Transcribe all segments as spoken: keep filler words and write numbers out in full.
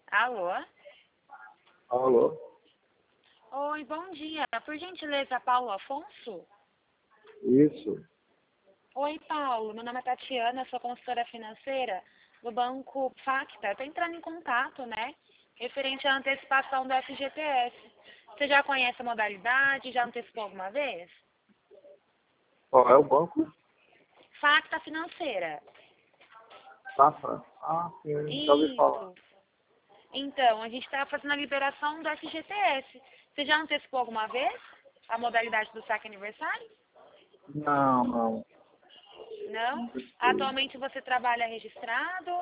Alô? Alô? Oi, bom dia. Por gentileza, Paulo Afonso? Isso. Oi, Paulo. Meu nome é Tatiana, sou consultora financeira do Banco Facta. Estou entrando em contato, né? Referente à antecipação do F G T S. Você já conhece a modalidade? Já antecipou alguma vez? Qual é o banco? Facta Financeira. Safra? Ah, sim, já ouvi falar. Isso. Então, a gente está fazendo a liberação do F G T S. Você já antecipou alguma vez a modalidade do saque aniversário? Não, não. Não? Não preciso. Atualmente você trabalha registrado?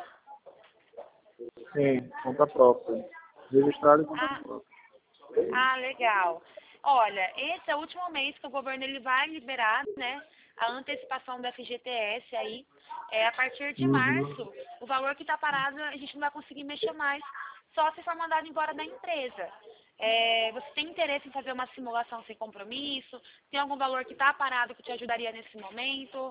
Sim, conta própria. Registrado em conta Ah, própria. ah, legal. Olha, esse é o último mês que o governo ele vai liberar, né, a antecipação do F G T S aí. É, a partir de Uhum. março, o valor que está parado a gente não vai conseguir mexer mais, só se for mandado embora da empresa. É, você tem interesse em fazer uma simulação sem compromisso? Tem algum valor que está parado que te ajudaria nesse momento?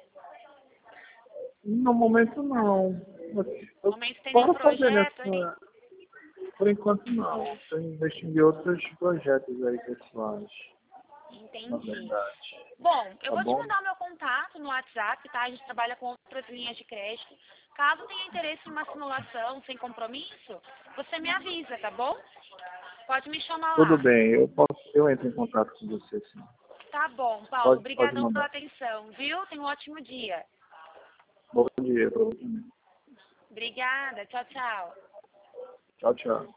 No momento, não. No Eu momento tem nenhum posso fazer projeto aí? nessa... Por enquanto, não. Estou investindo em outros projetos aí pessoais, na Entendi. verdade. Bom, eu Tá vou te bom? mandar o meu contato no WhatsApp, tá? A gente trabalha com outras linhas de crédito. Caso tenha interesse em uma simulação sem compromisso, você me avisa, tá bom? Pode me chamar Tudo lá. bem, eu posso, eu entro em contato com você, sim. Tá bom, Paulo. Pode, pode Obrigadão pela mandar. atenção, viu? Tenha um ótimo dia. Bom dia pra você também. Obrigada. Tchau, tchau. Tchau, tchau.